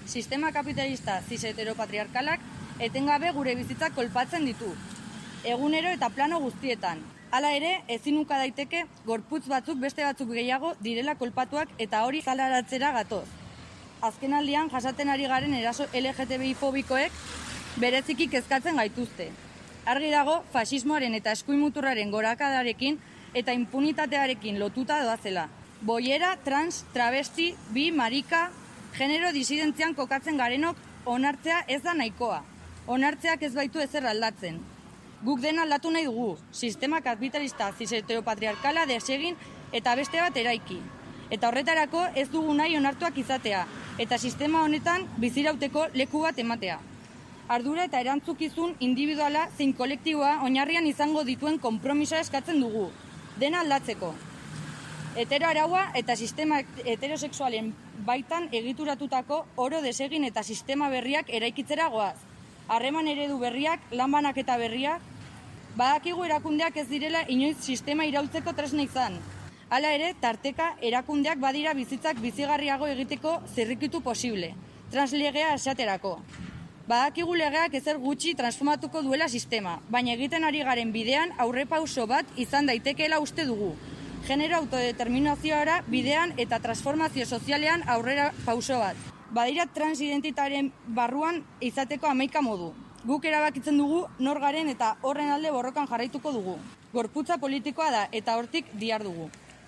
sistema kapitalista cis-heteropatriarkalak etengabe gure bizitzak kolpatzen ditu, egunero eta plano guztietan. Hala ere, ezin uka daiteke gorputz batzuk beste batzuk gehiago direla kolpatuak eta hori zalaratzera gatoz. Azkenaldian jasaten ari garen eraso LGTBI fobikoek bereziki kezkatzen gaituzte. Argi dago faxismoaren eta eskuin-muturraren gorakadarekin eta impunitatearekin lotuta doazela. Boiera, trans, travesti, bi, marika, genero disidentzian kokatzen garenok onartzea ez da nahikoa. Onartzeak ez baitu ezer aldatzen. Guk dena aldatu nahi dugu, sistema kapitalista cis-heteropatriarkala desegin eta beste bat eraiki. Eta horretarako ez dugu nahi onartuak izatea, eta sistema honetan bizirauteko leku bat ematea. Ardura eta erantzukizun individuala zein kolektiboa oinarrian izango dituen konpromisoa eskatzen dugu, dena aldatzeko. Heteroaraua eta sistema heterosexualen baitan egituratutako oro desegin eta sistema berriak eraikitzera goaz. Harreman eredu berriak, lan banaketa berriak, badakigu erakundeak ez direla inoiz sistema iraultzeko tresna izan. Hala ere, tarteka erakundeak badira bizitzak bizigarriago egiteko zirrikitu posible, translegea esaterako. Badakigu legeak ezer gutxi transformatuko duela sistema, baina egiten ari garen bidean aurrepauso bat izan daitekeela uste dugu. Genero autodeterminazioara bidean eta transformazio sozialean aurrera pauso bat. Badira transidentitaren barruan izateko 11 modu. Guk erabakitzen dugu nor garen eta horren alde borrokan jarraituko dugu. Gorputza politikoa da eta hortik dihardugu.